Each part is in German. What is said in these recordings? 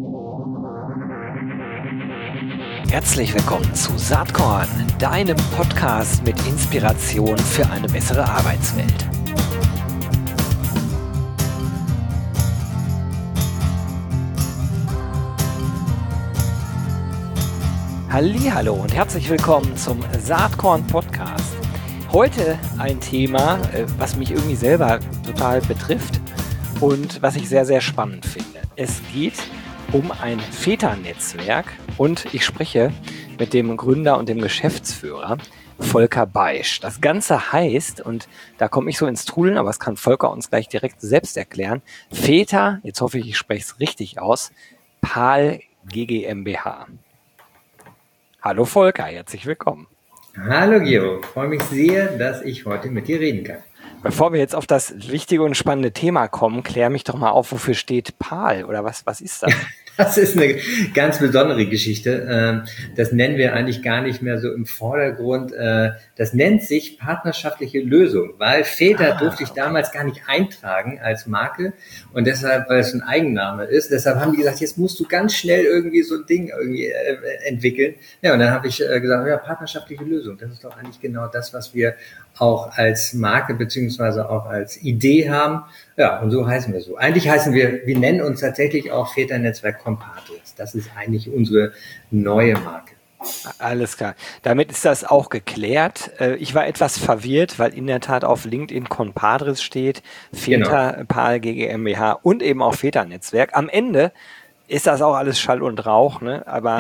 Herzlich willkommen zu Saatkorn, deinem Podcast mit Inspiration für eine bessere Arbeitswelt. Hallihallo und herzlich willkommen zum Saatkorn Podcast. Heute ein Thema, was mich irgendwie selber total betrifft und was ich sehr, sehr spannend finde. Es geht um ein Väternetzwerk und ich spreche mit dem Gründer und dem Geschäftsführer Volker Beisch. Das Ganze heißt, und da komme ich so ins Trudeln, aber das kann Volker uns gleich direkt selbst erklären, Väter, jetzt hoffe ich spreche es richtig aus, PAL GmbH. Hallo Volker, herzlich willkommen. Hallo Gero, freue mich sehr, dass ich heute mit dir reden kann. Bevor wir jetzt auf das wichtige und spannende Thema kommen, klär mich doch mal auf, wofür steht PAL oder was ist das? Das ist eine ganz besondere Geschichte. Das nennen wir eigentlich gar nicht mehr so im Vordergrund. Das nennt sich partnerschaftliche Lösung, weil Väter durfte ich damals gar nicht eintragen als Marke und deshalb, weil es ein Eigenname ist, deshalb haben die gesagt, jetzt musst du ganz schnell irgendwie so ein Ding irgendwie entwickeln. Ja, und dann habe ich gesagt, ja, partnerschaftliche Lösung, das ist doch eigentlich genau das, was wir auch als Marke beziehungsweise auch als Idee haben. Ja, und so heißen wir so. Eigentlich heißen wir nennen uns tatsächlich auch Väternetzwerk Compadres. Das ist eigentlich unsere neue Marke. Alles klar. Damit ist das auch geklärt. Ich war etwas verwirrt, weil in der Tat auf LinkedIn Compadres steht, Väter, genau. PAL GmbH und eben auch Väternetzwerk. Am Ende ist das auch alles Schall und Rauch, ne? Aber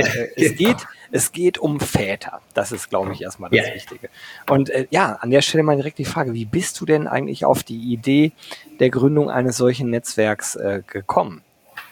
es geht um Väter. Das ist, glaube ich, erstmal das Wichtige. Und an der Stelle mal direkt die Frage, wie bist du denn eigentlich auf die Idee der Gründung eines solchen Netzwerks gekommen?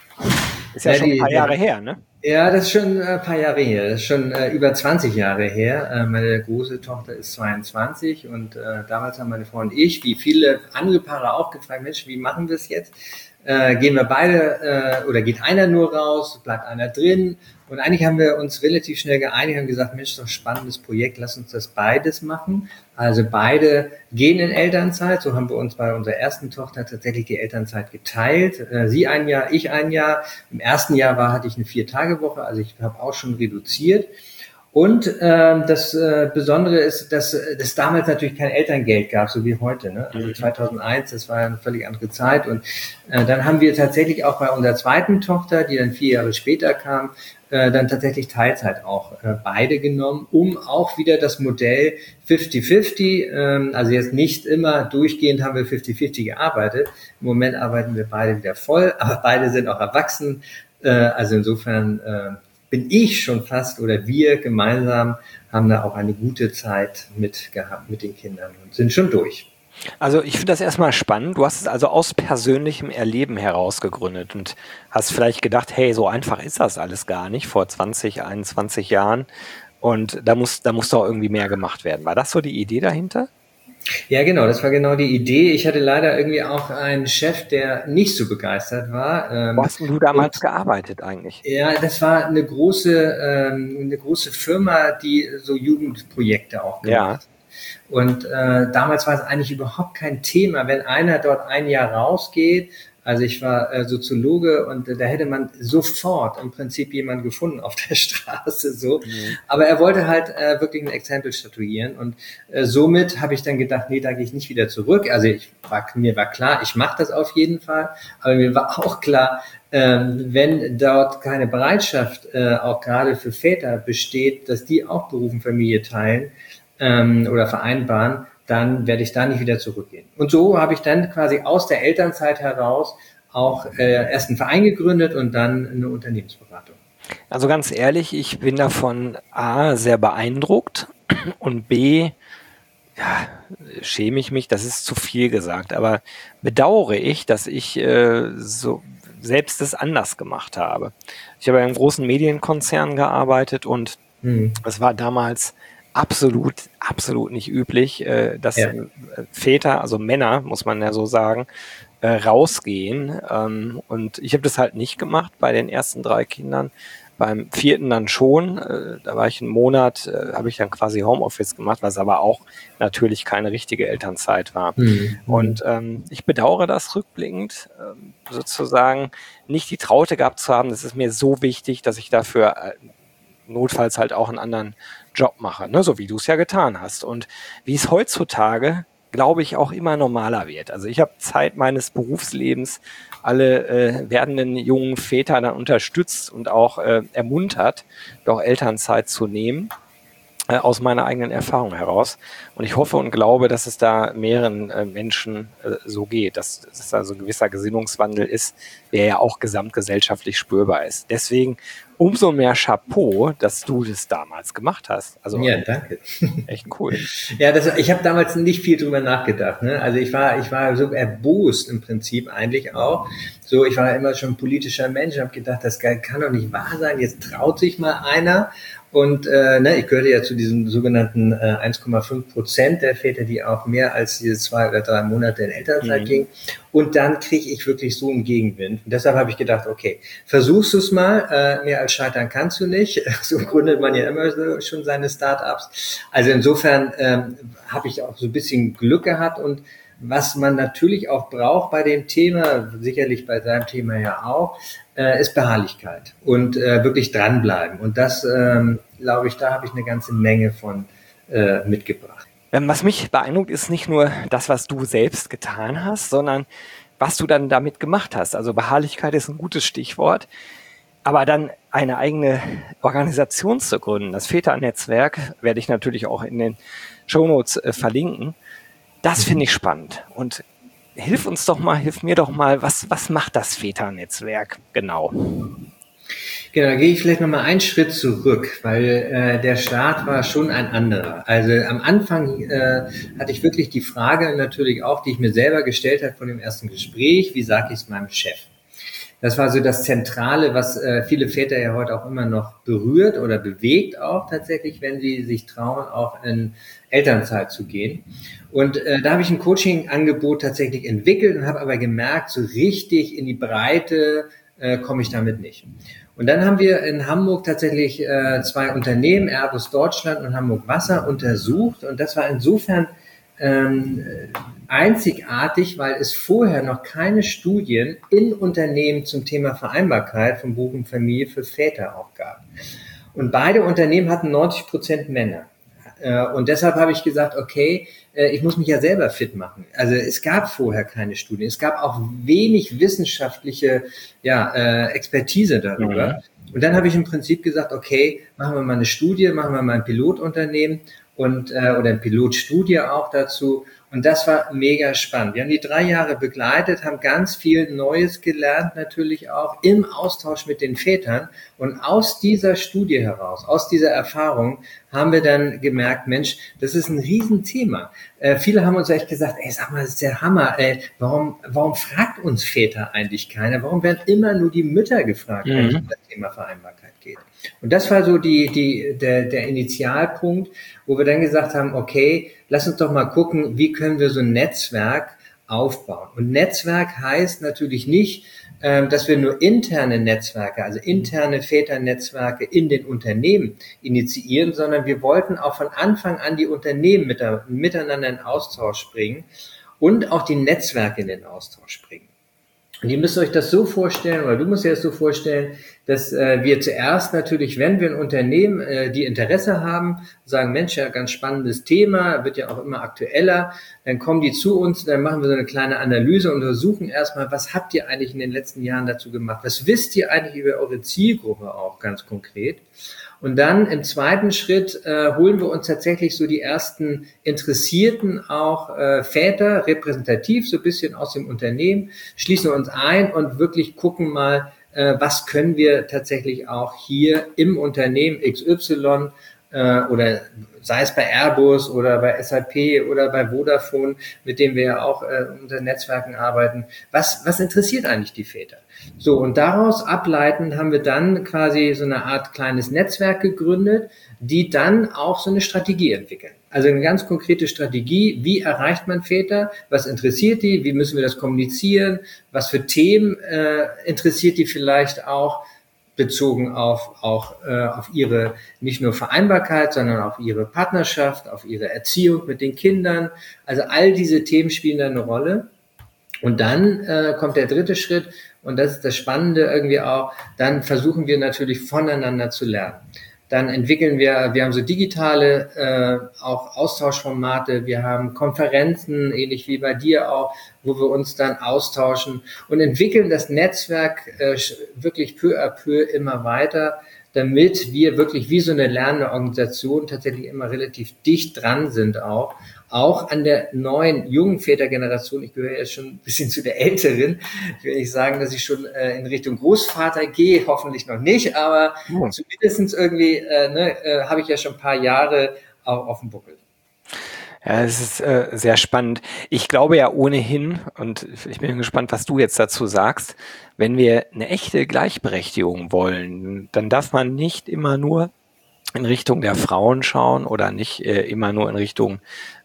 Ist ja schon ein paar Jahre her, ne? Ja, das ist schon ein paar Jahre her. Das ist schon über 20 Jahre her. Meine große Tochter ist 22 und damals haben meine Frau und ich, wie viele andere Paare auch gefragt, Mensch, wie machen wir es jetzt? Gehen wir beide oder geht einer nur raus, bleibt einer drin? Und eigentlich haben wir uns relativ schnell geeinigt und gesagt, Mensch, das ist doch ein spannendes Projekt, lass uns das beides machen. Also beide gehen in Elternzeit, so haben wir uns bei unserer ersten Tochter tatsächlich die Elternzeit geteilt. Sie ein Jahr, ich ein Jahr. Im ersten Jahr hatte ich eine 4-Tage-Woche, also ich habe auch schon reduziert. Und das Besondere ist, dass es damals natürlich kein Elterngeld gab, so wie heute. Ne? Also 2001, das war eine völlig andere Zeit. Und dann haben wir tatsächlich auch bei unserer zweiten Tochter, die dann 4 Jahre später kam, dann tatsächlich Teilzeit auch beide genommen, um auch wieder das Modell 50-50, also jetzt nicht immer durchgehend haben wir 50-50 gearbeitet. Im Moment arbeiten wir beide wieder voll, aber beide sind auch erwachsen. Also insofern bin ich schon fast oder wir gemeinsam haben da auch eine gute Zeit mit gehabt mit den Kindern und sind schon durch. Also ich finde das erstmal spannend. Du hast es also aus persönlichem Erleben heraus gegründet und hast vielleicht gedacht, hey, so einfach ist das alles gar nicht vor 20, 21 Jahren und da muss doch irgendwie mehr gemacht werden. War das so die Idee dahinter? Ja, genau, das war genau die Idee. Ich hatte leider irgendwie auch einen Chef, der nicht so begeistert war. Wo hast du damals gearbeitet eigentlich? Ja, das war eine große Firma, die so Jugendprojekte auch gemacht hat. Und damals war es eigentlich überhaupt kein Thema, wenn einer dort ein Jahr rausgeht. Also ich war Soziologe und da hätte man sofort im Prinzip jemanden gefunden auf der Straße so. Aber er wollte halt wirklich ein Exempel statuieren und somit habe ich dann gedacht, nee, da gehe ich nicht wieder zurück. Also mir war klar, ich mache das auf jeden Fall, aber mir war auch klar, wenn dort keine Bereitschaft auch gerade für Väter besteht, dass die auch Beruf und Familie teilen oder vereinbaren, dann werde ich da nicht wieder zurückgehen. Und so habe ich dann quasi aus der Elternzeit heraus auch erst einen Verein gegründet und dann eine Unternehmensberatung. Also ganz ehrlich, ich bin davon A, sehr beeindruckt und B, schäme ich mich, das ist zu viel gesagt, aber bedauere ich, dass ich so selbst das anders gemacht habe. Ich habe in einem großen Medienkonzern gearbeitet und es war damals absolut nicht üblich, dass Väter, also Männer, muss man ja so sagen, rausgehen. Und ich habe das halt nicht gemacht bei den ersten 3 Kindern. beim vierten dann schon. Da war ich einen Monat, habe ich dann quasi Homeoffice gemacht, was aber auch natürlich keine richtige Elternzeit war. Und ich bedauere das rückblickend, sozusagen nicht die Traute gehabt zu haben. Das ist mir so wichtig, dass ich dafür notfalls halt auch einen anderen Job mache, ne? So wie du es ja getan hast. Und wie es heutzutage, glaube ich, auch immer normaler wird. Also ich habe Zeit meines Berufslebens alle werdenden jungen Väter dann unterstützt und auch ermuntert, doch Elternzeit zu nehmen, aus meiner eigenen Erfahrung heraus. Und ich hoffe und glaube, dass es da mehreren Menschen so geht, dass es da so ein gewisser Gesinnungswandel ist, der ja auch gesamtgesellschaftlich spürbar ist. Deswegen umso mehr Chapeau, dass du das damals gemacht hast. Also ja, danke. Echt cool. Ja, ich habe damals nicht viel drüber nachgedacht. Ne? Also ich war so erbost im Prinzip eigentlich auch. So, ich war immer schon ein politischer Mensch, habe gedacht, das kann doch nicht wahr sein. Jetzt traut sich mal einer. Und ich gehörte ja zu diesen sogenannten 1,5% der Väter, die auch mehr als diese 2 oder 3 Monate in Elternzeit gingen. Und dann kriege ich wirklich so einen Gegenwind. Und deshalb habe ich gedacht, okay, versuchst du es mal. Mehr als scheitern kannst du nicht. So gründet man ja immer so schon seine Start-ups. Also insofern habe ich auch so ein bisschen Glück gehabt. Und was man natürlich auch braucht bei dem Thema, sicherlich bei seinem Thema ja auch, ist Beharrlichkeit und wirklich dranbleiben. Und das, glaube ich, da habe ich eine ganze Menge von mitgebracht. Was mich beeindruckt, ist nicht nur das, was du selbst getan hast, sondern was du dann damit gemacht hast. Also Beharrlichkeit ist ein gutes Stichwort. Aber dann eine eigene Organisation zu gründen, das Väternetzwerk, werde ich natürlich auch in den Shownotes verlinken. Das finde ich spannend. Und hilf mir doch mal, was macht das Väternetzwerk genau? Genau, da gehe ich vielleicht nochmal einen Schritt zurück, weil der Start war schon ein anderer. Also am Anfang hatte ich wirklich die Frage natürlich auch, die ich mir selber gestellt habe von dem ersten Gespräch, wie sage ich es meinem Chef? Das war so das Zentrale, was viele Väter ja heute auch immer noch berührt oder bewegt auch tatsächlich, wenn sie sich trauen, auch in Elternzeit zu gehen. Und da habe ich ein Coaching-Angebot tatsächlich entwickelt und habe aber gemerkt, so richtig in die Breite komme ich damit nicht. Und dann haben wir in Hamburg tatsächlich 2 Unternehmen, Airbus Deutschland und Hamburg Wasser, untersucht. Und das war insofern einzigartig, weil es vorher noch keine Studien in Unternehmen zum Thema Vereinbarkeit von Beruf und Familie für Väter auch gab. Und beide Unternehmen hatten 90% Männer. Und deshalb habe ich gesagt, okay, ich muss mich ja selber fit machen. Also es gab vorher keine Studien. Es gab auch wenig wissenschaftliche Expertise darüber. Und dann habe ich im Prinzip gesagt, okay, machen wir mal eine Studie, machen wir mal ein Pilotunternehmen und oder eine Pilotstudie auch dazu. Und das war mega spannend. Wir haben die 3 Jahre begleitet, haben ganz viel Neues gelernt, natürlich auch im Austausch mit den Vätern. Und aus dieser Studie heraus, aus dieser Erfahrung, haben wir dann gemerkt, Mensch, das ist ein Riesenthema. Viele haben uns echt gesagt, sag mal, das ist der Hammer. Warum fragt uns Väter eigentlich keiner? Warum werden immer nur die Mütter gefragt, wenn es um das Thema Vereinbarkeit geht? Und das war so der Initialpunkt, wo wir dann gesagt haben, okay, lass uns doch mal gucken, wie können wir so ein Netzwerk aufbauen. Und Netzwerk heißt natürlich nicht, dass wir nur interne Netzwerke, also interne Väternetzwerke in den Unternehmen initiieren, sondern wir wollten auch von Anfang an die Unternehmen miteinander in Austausch bringen und auch die Netzwerke in den Austausch bringen. Und ihr müsst euch das so vorstellen, oder du musst dir das so vorstellen, dass wir zuerst natürlich, wenn wir ein Unternehmen, die Interesse haben, sagen, Mensch, ja, ganz spannendes Thema, wird ja auch immer aktueller, dann kommen die zu uns, dann machen wir so eine kleine Analyse und untersuchen erstmal, was habt ihr eigentlich in den letzten Jahren dazu gemacht? Was wisst ihr eigentlich über eure Zielgruppe auch ganz konkret? Und dann im zweiten Schritt holen wir uns tatsächlich so die ersten Interessierten auch Väter, repräsentativ, so ein bisschen aus dem Unternehmen, schließen uns ein und wirklich gucken mal, was können wir tatsächlich auch hier im Unternehmen XY oder sei es bei Airbus oder bei SAP oder bei Vodafone, mit dem wir ja auch unter Netzwerken arbeiten, was interessiert eigentlich die Väter? So, und daraus ableitend haben wir dann quasi so eine Art kleines Netzwerk gegründet, die dann auch so eine Strategie entwickeln. Also eine ganz konkrete Strategie, wie erreicht man Väter, was interessiert die, wie müssen wir das kommunizieren, was für Themen interessiert die vielleicht auch, bezogen auf ihre nicht nur Vereinbarkeit, sondern auf ihre Partnerschaft, auf ihre Erziehung mit den Kindern. Also all diese Themen spielen da eine Rolle. Und dann kommt der dritte Schritt, und das ist das Spannende irgendwie auch, dann versuchen wir natürlich voneinander zu lernen. Dann entwickeln wir haben so digitale auch Austauschformate, wir haben Konferenzen, ähnlich wie bei dir auch, wo wir uns dann austauschen und entwickeln das Netzwerk wirklich peu à peu immer weiter, damit wir wirklich wie so eine lernende Organisation tatsächlich immer relativ dicht dran sind auch an der neuen, jungen Vätergeneration. Ich gehöre jetzt schon ein bisschen zu der Älteren. Ich will nicht sagen, dass ich schon in Richtung Großvater gehe, hoffentlich noch nicht, aber zumindest irgendwie habe ich ja schon ein paar Jahre auch auf dem Buckel. Ja, es ist sehr spannend. Ich glaube ja ohnehin, und ich bin gespannt, was du jetzt dazu sagst, wenn wir eine echte Gleichberechtigung wollen, dann darf man nicht immer nur in Richtung der Frauen schauen oder nicht immer nur in Richtung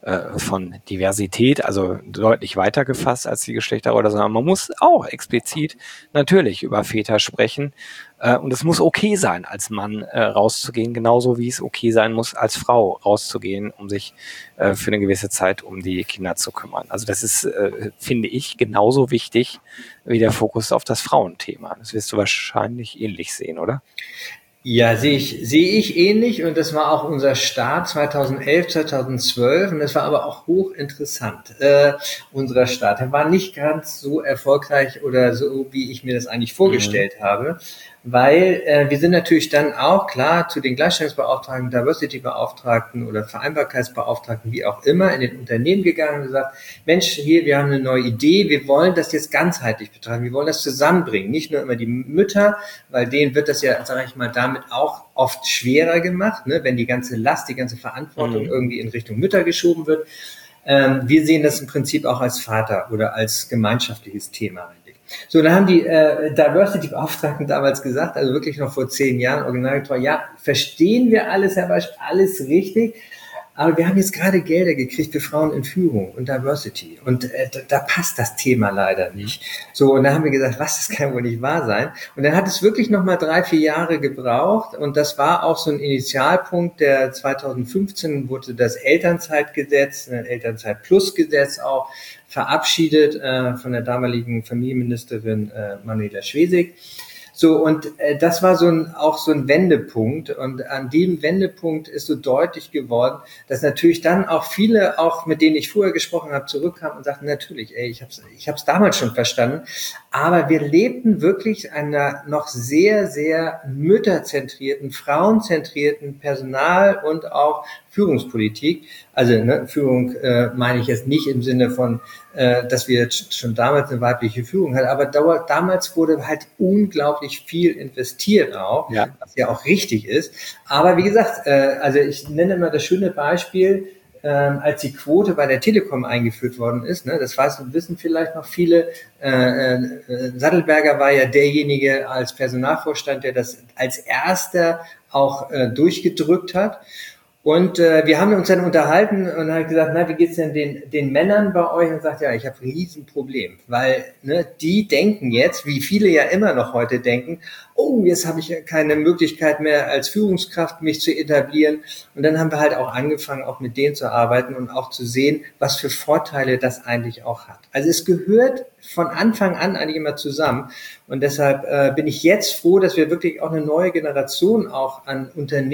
von Diversität, also deutlich weiter gefasst als die Geschlechterrolle, sondern man muss auch explizit natürlich über Väter sprechen. Und es muss okay sein, als Mann rauszugehen, genauso wie es okay sein muss, als Frau rauszugehen, um sich für eine gewisse Zeit um die Kinder zu kümmern. Also das ist, finde ich, genauso wichtig wie der Fokus auf das Frauenthema. Das wirst du wahrscheinlich ähnlich sehen, oder? Ja, sehe ich ähnlich, und das war auch unser Start 2011, 2012, und das war aber auch hochinteressant, unser Start. Er war nicht ganz so erfolgreich oder so, wie ich mir das eigentlich vorgestellt habe, weil wir sind natürlich dann auch klar zu den Gleichstellungsbeauftragten, Diversity-Beauftragten oder Vereinbarkeitsbeauftragten, wie auch immer, in den Unternehmen gegangen und gesagt, Mensch, hier, wir haben eine neue Idee, wir wollen das jetzt ganzheitlich betrachten, wir wollen das zusammenbringen, nicht nur immer die Mütter, weil denen wird das ja, sage ich mal, damit auch oft schwerer gemacht, ne, wenn die ganze Last, die ganze Verantwortung irgendwie in Richtung Mütter geschoben wird. Wir sehen das im Prinzip auch als Vater oder als gemeinschaftliches Thema eigentlich. So, da haben die Diversity-Beauftragten damals gesagt, also wirklich noch vor 10 Jahren, originalgetreu, ja, verstehen wir alles, Herr Beisch, alles richtig, aber wir haben jetzt gerade Gelder gekriegt für Frauen in Führung und Diversity, und da passt das Thema leider nicht. So, und da haben wir gesagt, das kann wohl nicht wahr sein. Und dann hat es wirklich nochmal 3-4 Jahre gebraucht, und das war auch so ein Initialpunkt, der 2015 wurde das Elternzeitgesetz, Elternzeit-Plus-Gesetz auch verabschiedet von der damaligen Familienministerin Manuela Schwesig. So, und das war auch so ein Wendepunkt, und an dem Wendepunkt ist so deutlich geworden, dass natürlich dann auch viele, auch mit denen ich vorher gesprochen habe, zurückkamen und sagten, natürlich, ich hab's damals schon verstanden, aber wir lebten wirklich einer noch sehr, sehr mütterzentrierten, frauenzentrierten Personal- und auch Führungspolitik. Also Führung meine ich jetzt nicht im Sinne von, dass wir jetzt schon damals eine weibliche Führung hatten, aber damals wurde halt unglaublich viel investiert auch, was ja auch richtig ist. Aber wie gesagt, also ich nenne immer das schöne Beispiel, als die Quote bei der Telekom eingeführt worden ist, ne, das wissen vielleicht noch viele, Sattelberger war ja derjenige als Personalvorstand, der das als erster auch durchgedrückt hat. Und wir haben uns dann unterhalten und hat gesagt, wie geht's denn den Männern bei euch? Und sagt, ja, ich habe ein Riesenproblem, weil die denken jetzt, wie viele ja immer noch heute denken, oh, jetzt habe ich ja keine Möglichkeit mehr als Führungskraft mich zu etablieren. Und dann haben wir halt auch angefangen, auch mit denen zu arbeiten und auch zu sehen, was für Vorteile das eigentlich auch hat. Also es gehört von Anfang an eigentlich immer zusammen. Und deshalb bin ich jetzt froh, dass wir wirklich auch eine neue Generation auch an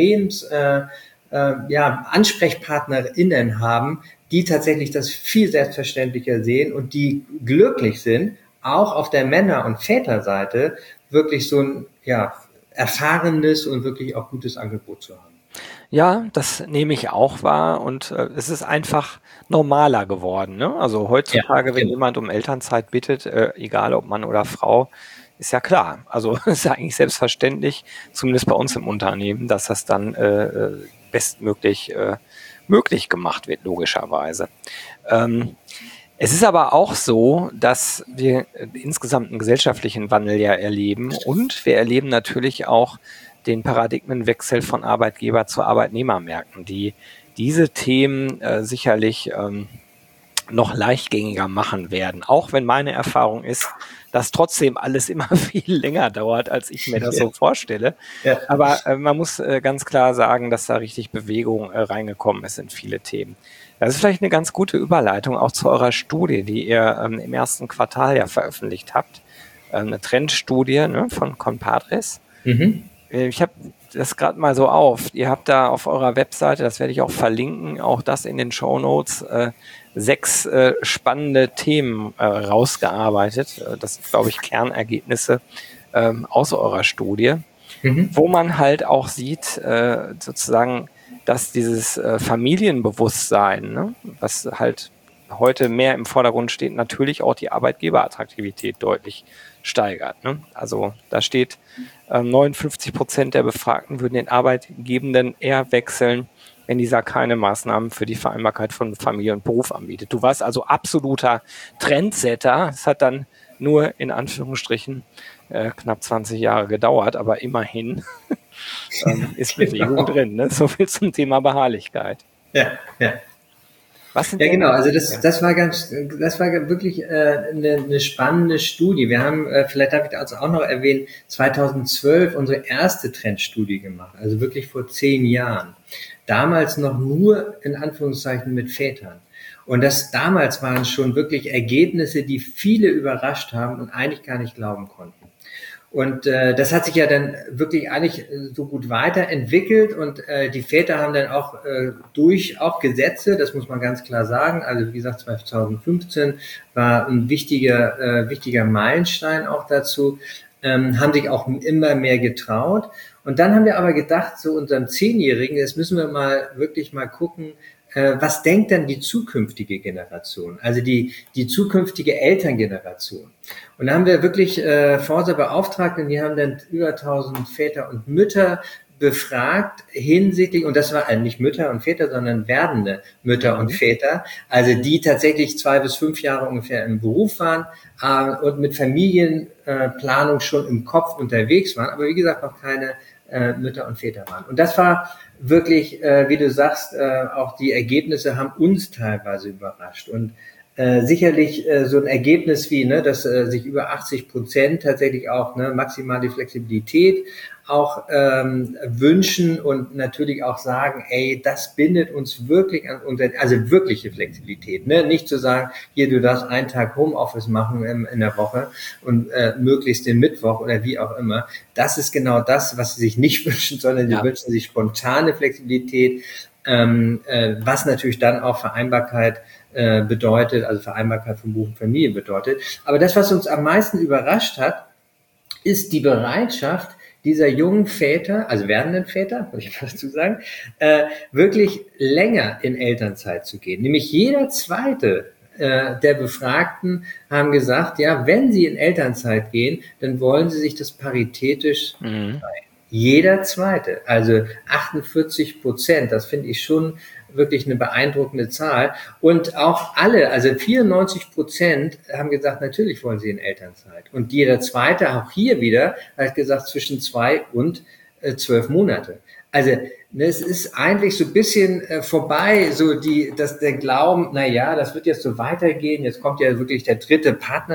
AnsprechpartnerInnen haben, die tatsächlich das viel selbstverständlicher sehen und die glücklich sind, auch auf der Männer- und Väterseite wirklich so ein erfahrenes und wirklich auch gutes Angebot zu haben. Ja, das nehme ich auch wahr, und es ist einfach normaler geworden, ne? Also heutzutage, wenn jemand um Elternzeit bittet, egal ob Mann oder Frau, ist ja klar. Also ist ja eigentlich selbstverständlich, zumindest bei uns im Unternehmen, dass das dann bestmöglich möglich gemacht wird, logischerweise. Es ist aber auch so, dass wir insgesamt einen gesellschaftlichen Wandel ja erleben, und wir erleben natürlich auch den Paradigmenwechsel von Arbeitgeber zu Arbeitnehmermärkten, die diese Themen sicherlich noch leichtgängiger machen werden. Auch wenn meine Erfahrung ist, dass trotzdem alles immer viel länger dauert, als ich mir das so vorstelle. Ja. Aber man muss ganz klar sagen, dass da richtig Bewegung reingekommen ist in viele Themen. Das ist vielleicht eine ganz gute Überleitung auch zu eurer Studie, die ihr im ersten Quartal ja veröffentlicht habt. Eine Trendstudie, ne, von Compadres. Ich habe das gerade mal so auf. Ihr habt da auf eurer Webseite, das werde ich auch verlinken, auch das in den Shownotes, 6 spannende Themen rausgearbeitet. Das sind, glaube ich, Kernergebnisse aus eurer Studie, wo man halt auch sieht, sozusagen, dass dieses Familienbewusstsein, ne, was halt heute mehr im Vordergrund steht, natürlich auch die Arbeitgeberattraktivität deutlich steigert. Ne? Also da steht, 59% der Befragten würden den Arbeitgebenden eher wechseln, wenn dieser keine Maßnahmen für die Vereinbarkeit von Familie und Beruf anbietet. Du warst also absoluter Trendsetter. Es hat dann nur in Anführungsstrichen knapp 20 Jahre gedauert, aber immerhin ist Bewegung drin. Ne? So viel zum Thema Beharrlichkeit. Ja. Was sind genau. Also das war wirklich eine spannende Studie. Wir haben, vielleicht darf ich das auch noch erwähnen, 2012 unsere erste Trendstudie gemacht. Also wirklich vor 10 Jahren. Damals noch nur in Anführungszeichen mit Vätern. Und damals waren schon wirklich Ergebnisse, die viele überrascht haben und eigentlich gar nicht glauben konnten. Und das hat sich ja dann wirklich eigentlich so gut weiterentwickelt und die Väter haben dann auch auch Gesetze, das muss man ganz klar sagen. Also wie gesagt, 2015 war ein wichtiger Meilenstein auch dazu, haben sich auch immer mehr getraut. Und dann haben wir aber gedacht, zu unserem 10-Jährigen, jetzt müssen wir wirklich mal gucken, was denkt denn die zukünftige Generation, also die zukünftige Elterngeneration? Und da haben wir wirklich Forsa beauftragt und die haben dann über 1000 Väter und Mütter befragt hinsichtlich, und das waren nicht Mütter und Väter, sondern werdende Mütter und Väter, also die tatsächlich 2 bis 5 Jahre ungefähr im Beruf waren und mit Familienplanung schon im Kopf unterwegs waren, aber wie gesagt noch keine Mütter und Väter waren. Und das war wirklich, wie du sagst, auch die Ergebnisse haben uns teilweise überrascht. Und sicherlich so ein Ergebnis wie, ne, dass sich über 80% tatsächlich auch maximale Flexibilität auch wünschen und natürlich auch sagen, ey, das bindet uns wirklich an also wirkliche Flexibilität, ne? Nicht zu sagen, hier, du darfst einen Tag Homeoffice machen in der Woche und möglichst den Mittwoch oder wie auch immer. Das ist genau das, was sie sich nicht wünschen, sondern sie wünschen sich spontane Flexibilität, was natürlich dann auch Vereinbarkeit bedeutet, also Vereinbarkeit von Beruf und Familie bedeutet. Aber das, was uns am meisten überrascht hat, ist die Bereitschaft dieser jungen Väter, also werdenden Väter, muss ich mal dazu sagen, wirklich länger in Elternzeit zu gehen. Nämlich jeder zweite der Befragten haben gesagt, ja, wenn sie in Elternzeit gehen, dann wollen sie sich das paritätisch teilen. Jeder zweite, also 48%, das finde ich schon wirklich eine beeindruckende Zahl. Und auch alle, also 94% haben gesagt, natürlich wollen sie in Elternzeit. Und jeder zweite, auch hier wieder, hat gesagt, zwischen 2 und 12 Monate. Also es ist eigentlich so ein bisschen vorbei, so der Glauben, na ja, das wird jetzt so weitergehen. Jetzt kommt ja wirklich der dritte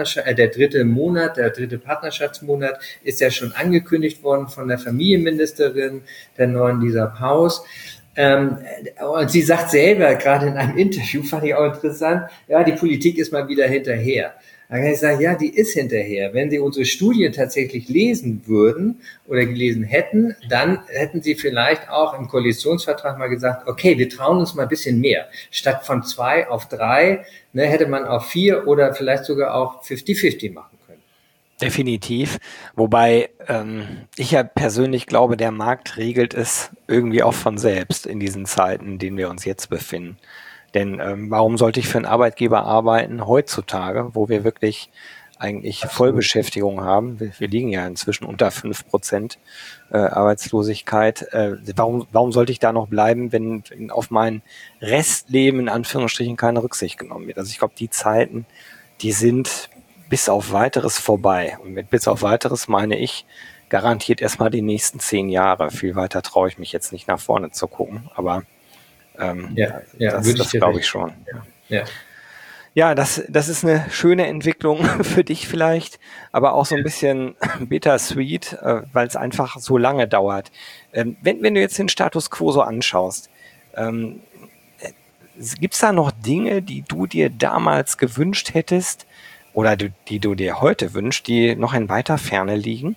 Partnerschaftsmonat ist ja schon angekündigt worden von der Familienministerin, der neuen Lisa Paus. Und sie sagt selber, gerade in einem Interview, fand ich auch interessant, ja, die Politik ist mal wieder hinterher. Da kann ich sagen, ja, die ist hinterher. Wenn Sie unsere Studien tatsächlich lesen würden oder gelesen hätten, dann hätten Sie vielleicht auch im Koalitionsvertrag mal gesagt, okay, wir trauen uns mal ein bisschen mehr. Statt von 2 auf 3, hätte man auf 4 oder vielleicht sogar auch 50-50 machen können. Definitiv. Wobei ich ja persönlich glaube, der Markt regelt es irgendwie auch von selbst in diesen Zeiten, in denen wir uns jetzt befinden. Denn warum sollte ich für einen Arbeitgeber arbeiten heutzutage, wo wir wirklich eigentlich Vollbeschäftigung haben? Wir liegen ja inzwischen unter 5% Arbeitslosigkeit. Warum sollte ich da noch bleiben, wenn auf mein Restleben in Anführungsstrichen keine Rücksicht genommen wird? Also ich glaube, die Zeiten, die sind bis auf Weiteres vorbei. Und mit bis auf Weiteres meine ich garantiert erstmal die nächsten 10 Jahre. Viel weiter traue ich mich jetzt nicht nach vorne zu gucken, aber das glaube ich schon. Ja. Ja, das ist eine schöne Entwicklung für dich vielleicht, aber auch so ein bisschen bittersweet, weil es einfach so lange dauert. Wenn du jetzt den Status quo so anschaust, ähm, gibt es da noch Dinge, die du dir damals gewünscht hättest oder die du dir heute wünschst, die noch in weiter Ferne liegen?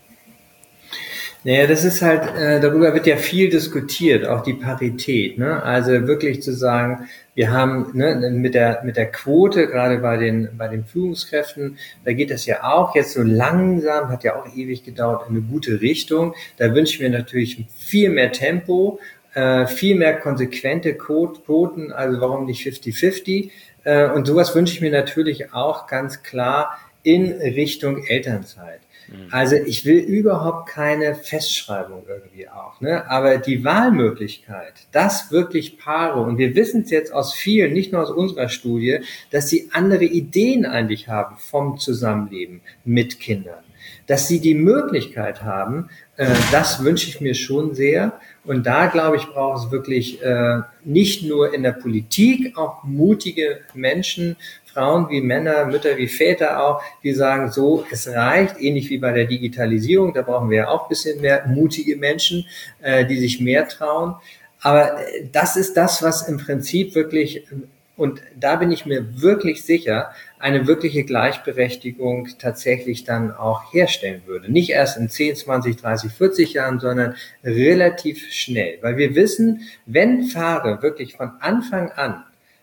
Naja, das ist halt, darüber wird ja viel diskutiert, auch die Parität, ne? Also wirklich zu sagen, wir haben, ne, mit der Quote, gerade bei den Führungskräften, da geht das ja auch jetzt so langsam, hat ja auch ewig gedauert, in eine gute Richtung. Da wünsche ich mir natürlich viel mehr Tempo, viel mehr konsequente Quoten, also warum nicht 50-50? Und sowas wünsche ich mir natürlich auch ganz klar in Richtung Elternzeit. Also ich will überhaupt keine Festschreibung irgendwie auch, ne? Aber die Wahlmöglichkeit, dass wirklich Paare, und wir wissen es jetzt aus vielen, nicht nur aus unserer Studie, dass sie andere Ideen eigentlich haben vom Zusammenleben mit Kindern. Dass sie die Möglichkeit haben, das wünsche ich mir schon sehr. Und da, glaube ich, braucht es wirklich nicht nur in der Politik auch mutige Menschen, Frauen wie Männer, Mütter wie Väter auch, die sagen, so, es reicht, ähnlich wie bei der Digitalisierung, da brauchen wir ja auch ein bisschen mehr mutige Menschen, die sich mehr trauen. Aber das ist das, was im Prinzip wirklich, und da bin ich mir wirklich sicher, eine wirkliche Gleichberechtigung tatsächlich dann auch herstellen würde. Nicht erst in 10, 20, 30, 40 Jahren, sondern relativ schnell. Weil wir wissen, wenn Paare wirklich von Anfang an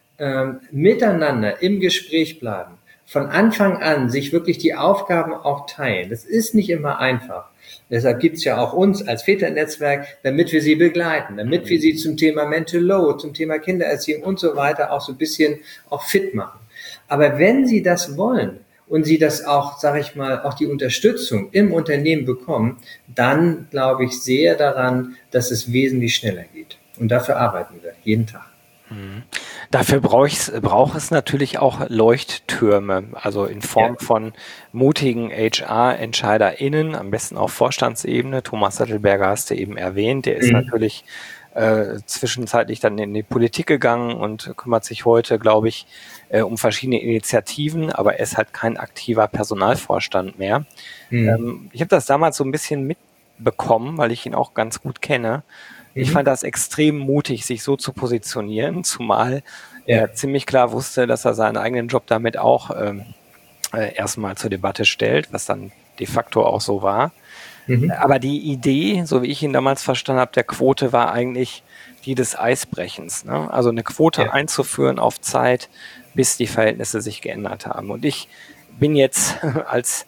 miteinander im Gespräch bleiben, von Anfang an sich wirklich die Aufgaben auch teilen. Das ist nicht immer einfach. Deshalb gibt's ja auch uns als Väternetzwerk, damit wir sie begleiten, damit wir sie zum Thema Mental Load, zum Thema Kindererziehung und so weiter auch so ein bisschen auch fit machen. Aber wenn sie das wollen und sie das auch, sage ich mal, auch die Unterstützung im Unternehmen bekommen, dann glaube ich sehr daran, dass es wesentlich schneller geht. Und dafür arbeiten wir jeden Tag. Dafür braucht es natürlich auch Leuchttürme, also in Form von mutigen HR-EntscheiderInnen, am besten auf Vorstandsebene. Thomas Sattelberger hast du eben erwähnt, der ist natürlich zwischenzeitlich dann in die Politik gegangen und kümmert sich heute, glaube ich, um verschiedene Initiativen, aber er ist halt kein aktiver Personalvorstand mehr. Ich habe das damals so ein bisschen mitbekommen, weil ich ihn auch ganz gut kenne. Ich fand das extrem mutig, sich so zu positionieren, zumal er ziemlich klar wusste, dass er seinen eigenen Job damit auch erstmal zur Debatte stellt, was dann de facto auch so war. Aber die Idee, so wie ich ihn damals verstanden habe, der Quote war eigentlich die des Eisbrechens, ne? Also eine Quote einzuführen auf Zeit, bis die Verhältnisse sich geändert haben. Und ich bin jetzt als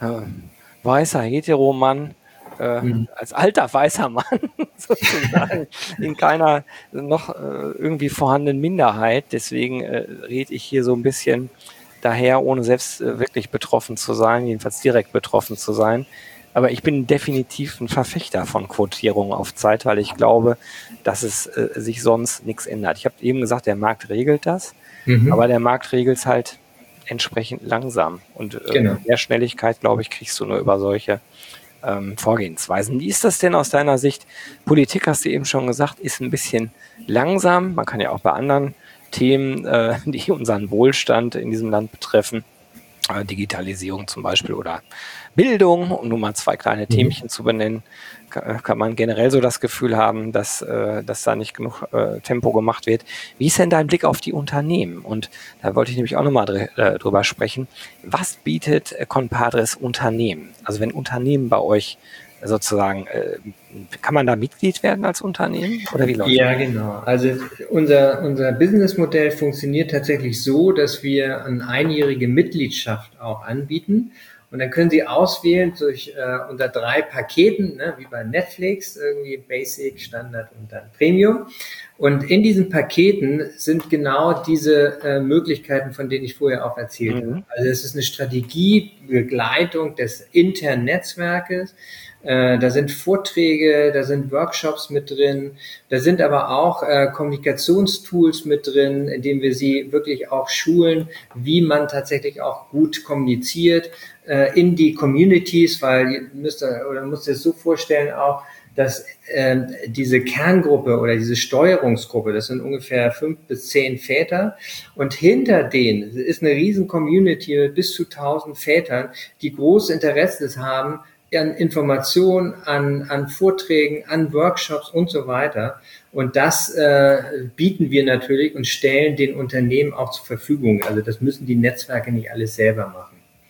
weißer Heteromann, als alter weißer Mann sozusagen in keiner noch irgendwie vorhandenen Minderheit. Deswegen rede ich hier so ein bisschen daher, ohne selbst wirklich betroffen zu sein, jedenfalls direkt betroffen zu sein. Aber ich bin definitiv ein Verfechter von Quotierung auf Zeit, weil ich glaube, dass es sich sonst nichts ändert. Ich habe eben gesagt, der Markt regelt das, aber der Markt regelt es halt entsprechend langsam. Und mit der Schnelligkeit, glaube ich, kriegst du nur über solche Vorgehensweisen. Wie ist das denn aus deiner Sicht? Politik, hast du eben schon gesagt, ist ein bisschen langsam. Man kann ja auch bei anderen Themen, die unseren Wohlstand in diesem Land betreffen, Digitalisierung zum Beispiel oder Bildung, um nur mal zwei kleine Themchen zu benennen, kann man generell so das Gefühl haben, dass da nicht genug Tempo gemacht wird. Wie ist denn dein Blick auf die Unternehmen? Und da wollte ich nämlich auch nochmal drüber sprechen. Was bietet Compadres Unternehmen? Also wenn Unternehmen bei euch sozusagen, kann man da Mitglied werden als Unternehmen? Oder wie läuft das? Ja, genau. Also unser Businessmodell funktioniert tatsächlich so, dass wir eine einjährige Mitgliedschaft auch anbieten. Und dann können Sie auswählen unter 3 Paketen, ne, wie bei Netflix, irgendwie Basic, Standard und dann Premium. Und in diesen Paketen sind genau diese Möglichkeiten, von denen ich vorher auch erzählt habe. Also es ist eine Strategiebegleitung des internen Netzwerkes. Da sind Vorträge, da sind Workshops mit drin, da sind aber auch Kommunikationstools mit drin, indem wir sie wirklich auch schulen, wie man tatsächlich auch gut kommuniziert, in die Communities, weil ihr müsst es so vorstellen auch, dass diese Kerngruppe oder diese Steuerungsgruppe, das sind ungefähr 5 bis 10 Väter, und hinter denen ist eine riesen Community mit bis zu 1000 Vätern, die großes Interesse haben an Informationen, an Vorträgen, an Workshops und so weiter. Und das bieten wir natürlich und stellen den Unternehmen auch zur Verfügung. Also das müssen die Netzwerke nicht alles selber machen.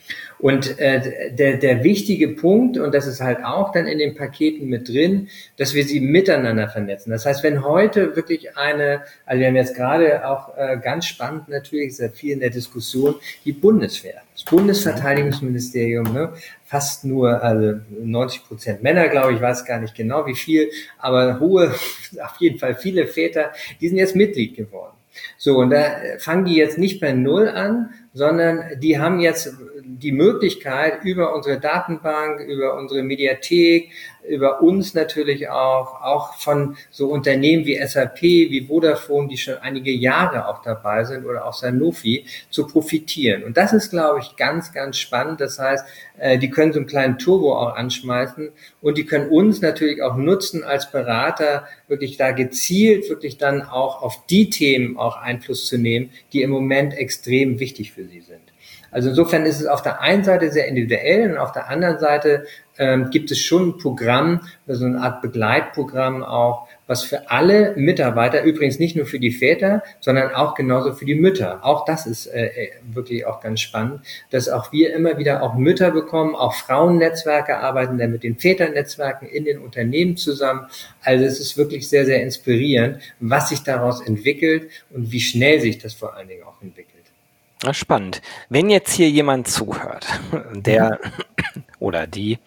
Und der wichtige Punkt, und das ist halt auch dann in den Paketen mit drin, dass wir sie miteinander vernetzen. Das heißt, wenn heute wirklich also wir haben jetzt gerade auch ganz spannend natürlich, sehr viel in der Diskussion, die Bundeswehr, das Bundesverteidigungsministerium, ne, fast nur, also 90% Männer, glaube ich, weiß gar nicht genau wie viel, aber auf jeden Fall viele Väter, die sind jetzt Mitglied geworden. So, und da fangen die jetzt nicht bei Null an, sondern die haben jetzt die Möglichkeit, über unsere Datenbank, über unsere Mediathek, über uns natürlich auch von so Unternehmen wie SAP, wie Vodafone, die schon einige Jahre auch dabei sind, oder auch Sanofi, zu profitieren. Und das ist, glaube ich, ganz, ganz spannend. Das heißt, die können so einen kleinen Turbo auch anschmeißen, und die können uns natürlich auch nutzen als Berater, wirklich da gezielt wirklich dann auch auf die Themen auch Einfluss zu nehmen, die im Moment extrem wichtig für sie sind. Also insofern ist es auf der einen Seite sehr individuell, und auf der anderen Seite gibt es schon ein Programm, so eine Art Begleitprogramm auch, was für alle Mitarbeiter, übrigens nicht nur für die Väter, sondern auch genauso für die Mütter. Auch das ist wirklich auch ganz spannend, dass auch wir immer wieder auch Mütter bekommen, auch Frauennetzwerke arbeiten dann mit den Väternetzwerken in den Unternehmen zusammen. Also es ist wirklich sehr, sehr inspirierend, was sich daraus entwickelt und wie schnell sich das vor allen Dingen auch entwickelt. Spannend. Wenn jetzt hier jemand zuhört, der oder die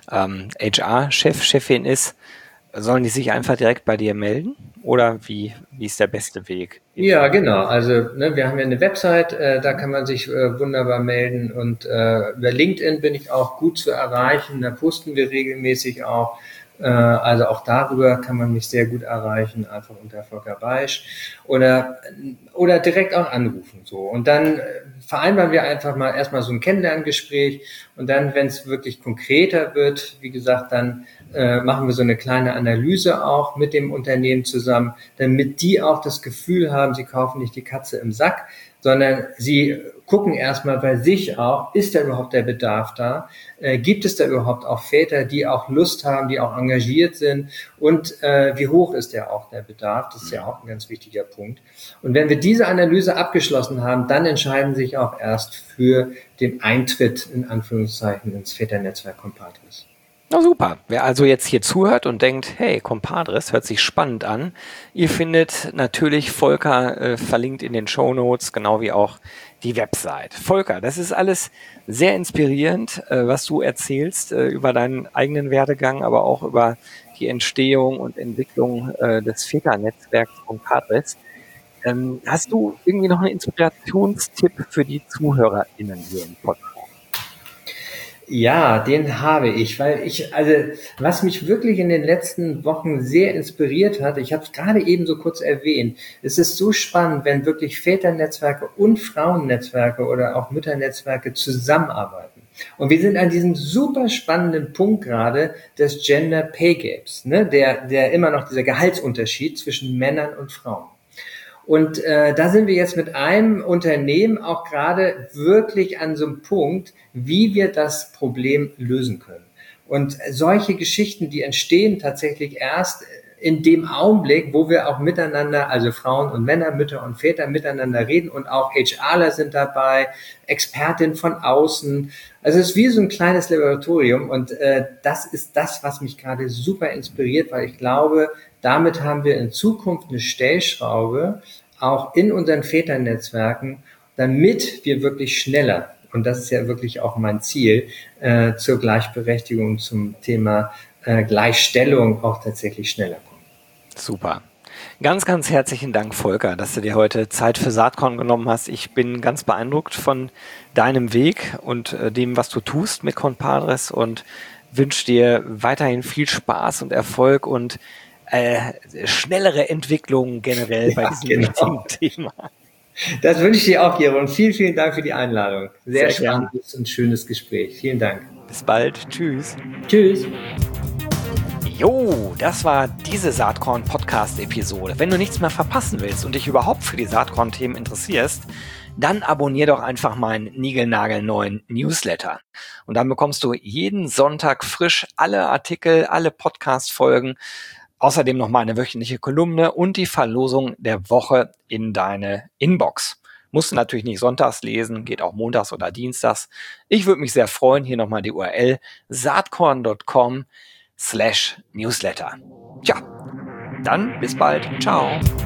HR-Chefin ist, sollen die sich einfach direkt bei dir melden? Oder wie ist der beste Weg? Ja, genau. Also wir haben ja eine Website, da kann man sich wunderbar melden, und über LinkedIn bin ich auch gut zu erreichen. Da posten wir regelmäßig auch. Also auch darüber kann man mich sehr gut erreichen, einfach unter Volker Beisch, oder direkt auch anrufen. So. Und dann vereinbaren wir einfach mal erstmal so ein Kennenlerngespräch, und dann, wenn es wirklich konkreter wird, wie gesagt, dann machen wir so eine kleine Analyse auch mit dem Unternehmen zusammen, damit die auch das Gefühl haben, sie kaufen nicht die Katze im Sack, sondern sie gucken erstmal bei sich auch, ist da überhaupt der Bedarf da? Gibt es da überhaupt auch Väter, die auch Lust haben, die auch engagiert sind? Und wie hoch ist ja auch der Bedarf? Das ist ja auch ein ganz wichtiger Punkt. Und wenn wir diese Analyse abgeschlossen haben, dann entscheiden sich auch erst für den Eintritt, in Anführungszeichen, ins Väternetzwerk Compadres. Na super. Wer also jetzt hier zuhört und denkt, hey, Compadres, hört sich spannend an. Ihr findet natürlich Volker verlinkt in den Shownotes, genau wie auch die Website. Volker, das ist alles sehr inspirierend, was du erzählst über deinen eigenen Werdegang, aber auch über die Entstehung und Entwicklung des Väternetzwerks Compadres. Hast du irgendwie noch einen Inspirationstipp für die ZuhörerInnen hier im Podcast? Ja, den habe ich, was mich wirklich in den letzten Wochen sehr inspiriert hat, ich habe es gerade eben so kurz erwähnt, es ist so spannend, wenn wirklich Väternetzwerke und Frauennetzwerke oder auch Mütternetzwerke zusammenarbeiten. Und wir sind an diesem super spannenden Punkt gerade des Gender Pay Gaps, ne, der immer noch dieser Gehaltsunterschied zwischen Männern und Frauen. Und da sind wir jetzt mit einem Unternehmen auch gerade wirklich an so einem Punkt, wie wir das Problem lösen können. Und solche Geschichten, die entstehen tatsächlich erst in dem Augenblick, wo wir auch miteinander, also Frauen und Männer, Mütter und Väter miteinander reden, und auch HRler sind dabei, Expertin von außen. Also es ist wie so ein kleines Laboratorium, und das ist das, was mich gerade super inspiriert, weil ich glaube, damit haben wir in Zukunft eine Stellschraube, auch in unseren Väternetzwerken, damit wir wirklich schneller, und das ist ja wirklich auch mein Ziel, zur Gleichberechtigung, zum Thema Gleichstellung auch tatsächlich schneller kommen. Super. Ganz, ganz herzlichen Dank, Volker, dass du dir heute Zeit für Saatkorn genommen hast. Ich bin ganz beeindruckt von deinem Weg und dem, was du tust mit Compadres, und wünsche dir weiterhin viel Spaß und Erfolg und schnellere Entwicklungen generell bei diesem wichtigen Thema. Das wünsche ich dir auch, Jeroen. Vielen, vielen Dank für die Einladung. Sehr Sehr gerne. spannendes und schönes Gespräch. Vielen Dank. Bis bald. Tschüss. Tschüss. Jo, das war diese Saatkorn-Podcast-Episode. Wenn du nichts mehr verpassen willst und dich überhaupt für die Saatkorn-Themen interessierst, dann abonnier doch einfach meinen niegelnagelneuen Newsletter. Und dann bekommst du jeden Sonntag frisch alle Artikel, alle Podcast-Folgen, außerdem noch meine wöchentliche Kolumne und die Verlosung der Woche in deine Inbox. Musst du natürlich nicht sonntags lesen, geht auch montags oder dienstags. Ich würde mich sehr freuen, hier nochmal die URL saatkorn.com/Newsletter. Tja, dann bis bald. Ciao.